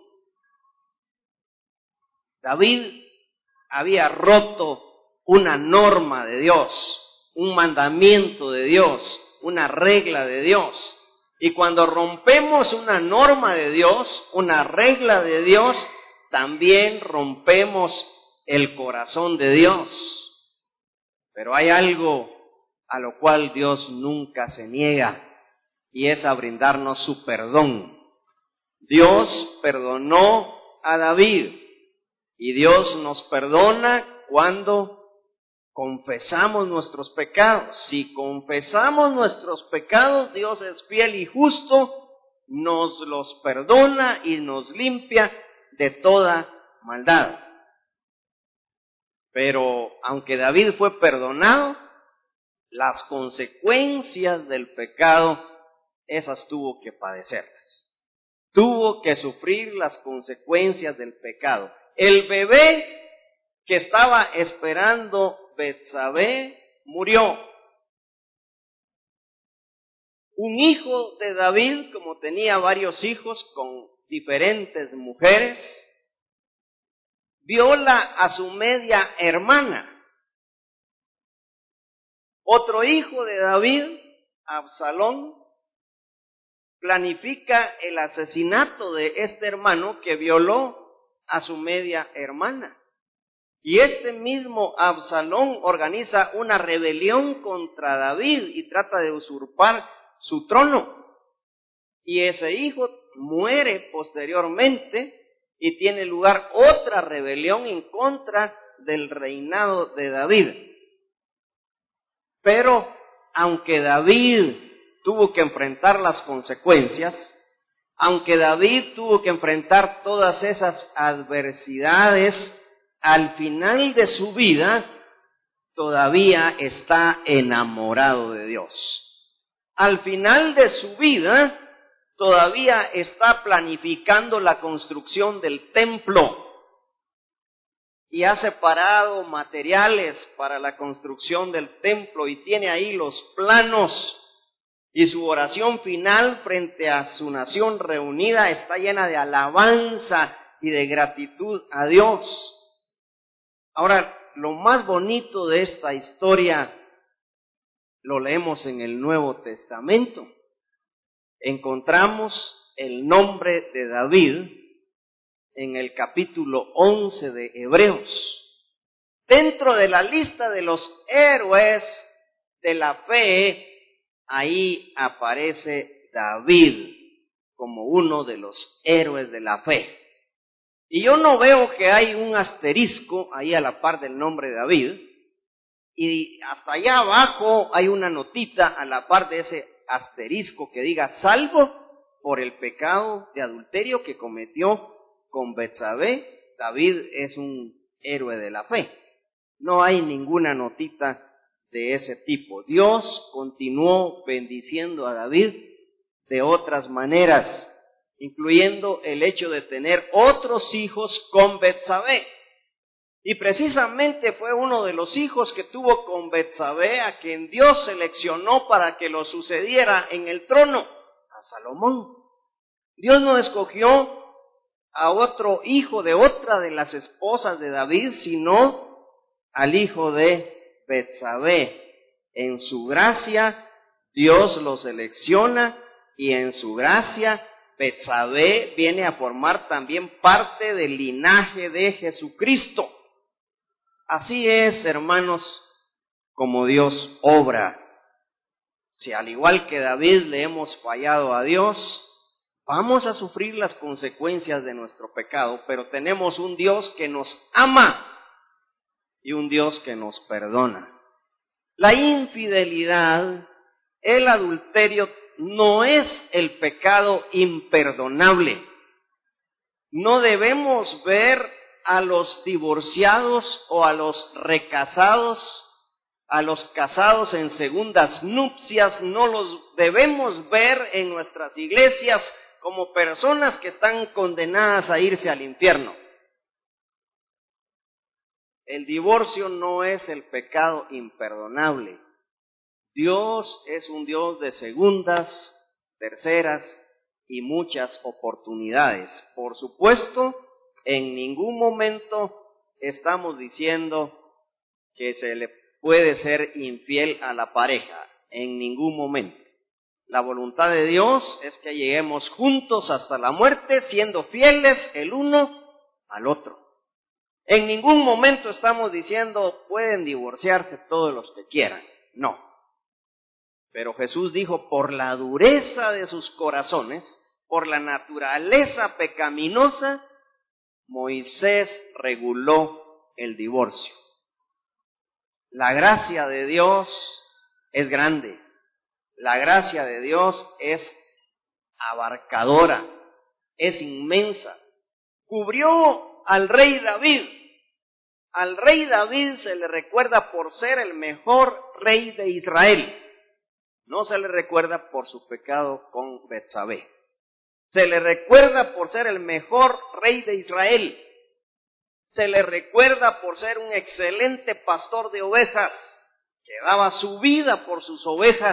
David había roto una norma de Dios, un mandamiento de Dios, una regla de Dios. Y cuando rompemos una norma de Dios, una regla de Dios, también rompemos el corazón de Dios. Pero hay algo a lo cual Dios nunca se niega, y es a brindarnos su perdón. Dios perdonó a David, y Dios nos perdona cuando confesamos nuestros pecados. Si confesamos nuestros pecados, Dios es fiel y justo, nos los perdona y nos limpia de toda maldad. Pero aunque David fue perdonado, las consecuencias del pecado, esas tuvo que padecerlas. Tuvo que sufrir las consecuencias del pecado. El bebé que estaba esperando Betsabé murió. Un hijo de David, como tenía varios hijos con diferentes mujeres, viola a su media hermana. Otro hijo de David, Absalón, planifica el asesinato de este hermano que violó a su media hermana. Y este mismo Absalón organiza una rebelión contra David y trata de usurpar su trono. Y ese hijo muere posteriormente y tiene lugar otra rebelión en contra del reinado de David. Pero aunque David tuvo que enfrentar las consecuencias, aunque David tuvo que enfrentar todas esas adversidades, al final de su vida todavía está enamorado de Dios. Al final de su vida todavía está planificando la construcción del templo y ha separado materiales para la construcción del templo y tiene ahí los planos Y su oración final frente a su nación reunida está llena de alabanza y de gratitud a Dios. Ahora, lo más bonito de esta historia lo leemos en el Nuevo Testamento. Encontramos el nombre de David en el capítulo once de Hebreos. Dentro de la lista de los héroes de la fe, ahí aparece David como uno de los héroes de la fe. Y yo no veo que hay un asterisco ahí a la par del nombre de David, y hasta allá abajo hay una notita a la par de ese asterisco que diga salvo por el pecado de adulterio que cometió con Betsabé. David es un héroe de la fe. No hay ninguna notita de ese tipo. Dios continuó bendiciendo a David de otras maneras, incluyendo el hecho de tener otros hijos con Betsabé. Y precisamente fue uno de los hijos que tuvo con Betsabé a quien Dios seleccionó para que lo sucediera en el trono, a Salomón. Dios no escogió a otro hijo de otra de las esposas de David, sino al hijo de Betsabé. En su gracia, Dios lo selecciona, y en su gracia, Betsabé viene a formar también parte del linaje de Jesucristo. Así es, hermanos, como Dios obra. Si al igual que David le hemos fallado a Dios, vamos a sufrir las consecuencias de nuestro pecado, pero tenemos un Dios que nos ama y un Dios que nos perdona. La infidelidad, el adulterio, no es el pecado imperdonable. No debemos ver a los divorciados o a los recasados, a los casados en segundas nupcias, no los debemos ver en nuestras iglesias como personas que están condenadas a irse al infierno. El divorcio no es el pecado imperdonable. Dios es un Dios de segundas, terceras y muchas oportunidades. Por supuesto, en ningún momento estamos diciendo que se le puede ser infiel a la pareja, en ningún momento. La voluntad de Dios es que lleguemos juntos hasta la muerte, siendo fieles el uno al otro. En ningún momento estamos diciendo pueden divorciarse todos los que quieran, no. Pero Jesús dijo, por la dureza de sus corazones, por la naturaleza pecaminosa, Moisés reguló el divorcio. La gracia de Dios es grande. La gracia de Dios es abarcadora, es inmensa. Cubrió al rey David. Al rey David se le recuerda por ser el mejor rey de Israel. No se le recuerda por su pecado con Betsabé. Se le recuerda por ser el mejor rey de Israel. Se le recuerda por ser un excelente pastor de ovejas, que daba su vida por sus ovejas,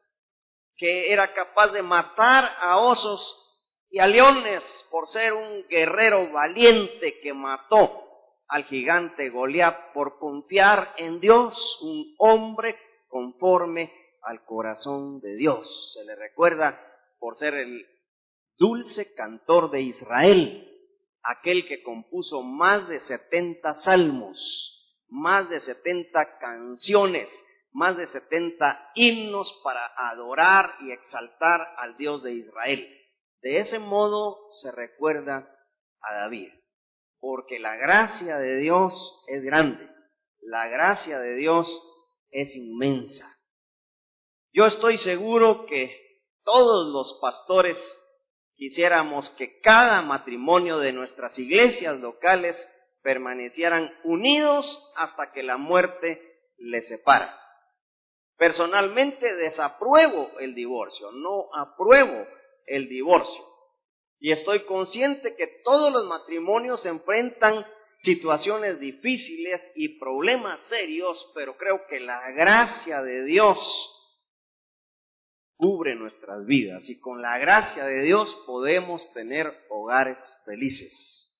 que era capaz de matar a osos y a leones, por ser un guerrero valiente que mató al gigante Goliat por confiar en Dios, un hombre conforme al corazón de Dios. Se le recuerda por ser el dulce cantor de Israel, aquel que compuso más de setenta salmos, más de setenta canciones, más de setenta himnos para adorar y exaltar al Dios de Israel. De ese modo se recuerda a David, porque la gracia de Dios es grande, la gracia de Dios es inmensa. Yo estoy seguro que todos los pastores quisiéramos que cada matrimonio de nuestras iglesias locales permanecieran unidos hasta que la muerte les separa. Personalmente desapruebo el divorcio, no apruebo el divorcio. Y estoy consciente que todos los matrimonios enfrentan situaciones difíciles y problemas serios, pero creo que la gracia de Dios cubre nuestras vidas y con la gracia de Dios podemos tener hogares felices.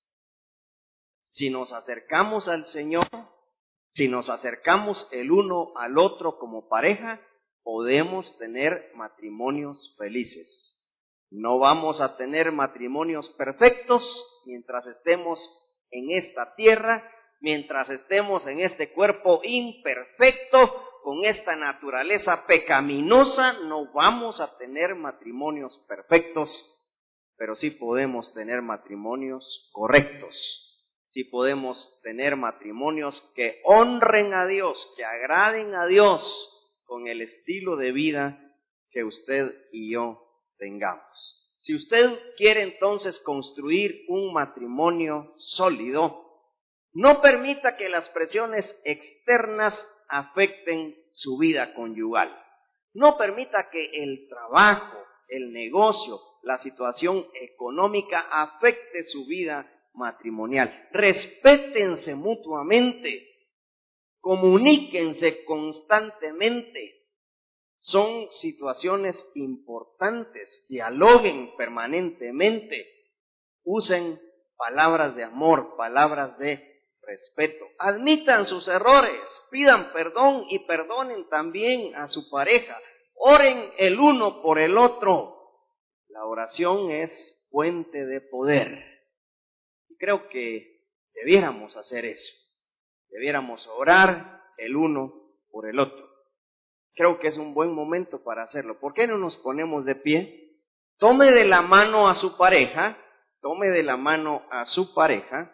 Si nos acercamos al Señor, si nos acercamos el uno al otro como pareja, podemos tener matrimonios felices. No vamos a tener matrimonios perfectos mientras estemos en esta tierra, mientras estemos en este cuerpo imperfecto, con esta naturaleza pecaminosa, no vamos a tener matrimonios perfectos, pero sí podemos tener matrimonios correctos. Sí podemos tener matrimonios que honren a Dios, que agraden a Dios con el estilo de vida que usted y yo tengamos. Si usted quiere entonces construir un matrimonio sólido, no permita que las presiones externas afecten su vida conyugal. No permita que el trabajo, el negocio, la situación económica afecte su vida matrimonial. Respétense mutuamente, comuníquense constantemente. Son situaciones importantes, dialoguen permanentemente, usen palabras de amor, palabras de respeto. Admitan sus errores, pidan perdón y perdonen también a su pareja. Oren el uno por el otro. La oración es fuente de poder. Y creo que debiéramos hacer eso. Debiéramos orar el uno por el otro. Creo que es un buen momento para hacerlo. ¿Por qué no nos ponemos de pie? Tome de la mano a su pareja, tome de la mano a su pareja,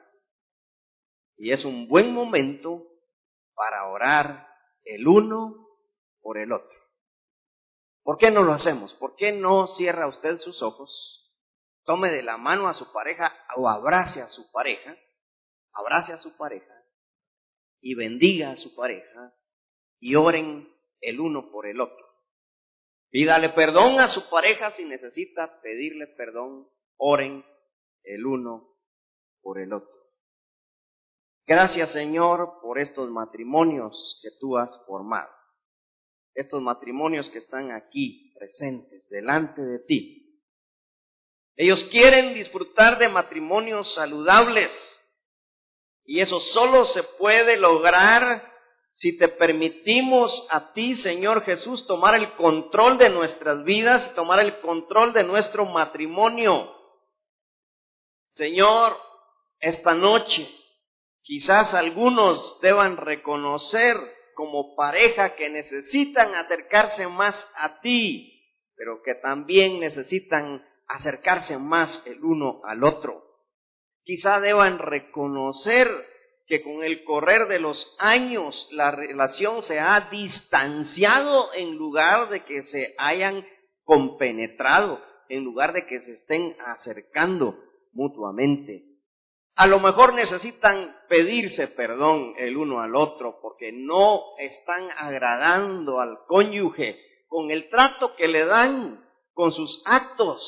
y es un buen momento para orar el uno por el otro. ¿Por qué no lo hacemos? ¿Por qué no cierra usted sus ojos? Tome de la mano a su pareja o abrace a su pareja, abrace a su pareja y bendiga a su pareja y oren el uno por el otro. Pídale perdón a su pareja si necesita pedirle perdón, oren el uno por el otro. Gracias, Señor, por estos matrimonios que tú has formado. Estos matrimonios que están aquí, presentes, delante de ti. Ellos quieren disfrutar de matrimonios saludables. Y eso solo se puede lograr si te permitimos a ti, Señor Jesús, tomar el control de nuestras vidas, tomar el control de nuestro matrimonio. Señor, esta noche, quizás algunos deban reconocer como pareja que necesitan acercarse más a ti, pero que también necesitan acercarse más el uno al otro. Quizá deban reconocer que con el correr de los años la relación se ha distanciado en lugar de que se hayan compenetrado, en lugar de que se estén acercando mutuamente. A lo mejor necesitan pedirse perdón el uno al otro porque no están agradando al cónyuge con el trato que le dan, con sus actos.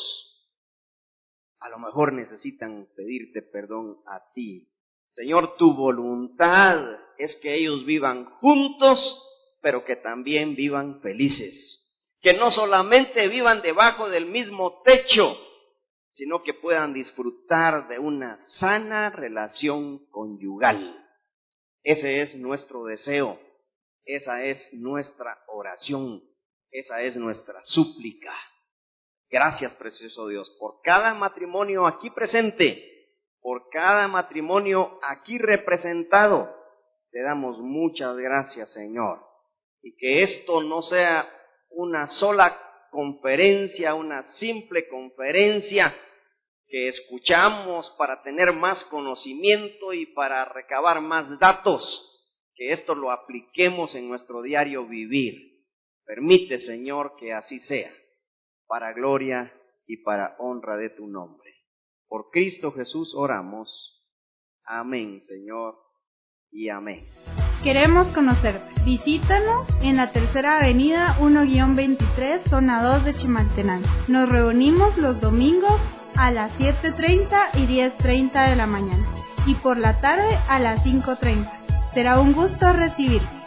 A lo mejor necesitan pedirte perdón a ti. Señor, tu voluntad es que ellos vivan juntos, pero que también vivan felices. Que no solamente vivan debajo del mismo techo, sino que puedan disfrutar de una sana relación conyugal. Ese es nuestro deseo, esa es nuestra oración, esa es nuestra súplica. Gracias, precioso Dios, por cada matrimonio aquí presente, por cada matrimonio aquí representado. Te damos muchas gracias, Señor, y que esto no sea una sola conferencia, una simple conferencia que escuchamos para tener más conocimiento y para recabar más datos, que esto lo apliquemos en nuestro diario vivir. Permite, Señor, que así sea, para gloria y para honra de tu nombre. Por Cristo Jesús oramos. Amén, Señor, y amén. Queremos conocerte. Visítanos en la Tercera Avenida uno veintitrés, zona dos de Chimaltenango. Nos reunimos los domingos a las siete treinta y diez treinta de la mañana y por la tarde a las cinco treinta. Será un gusto recibirte.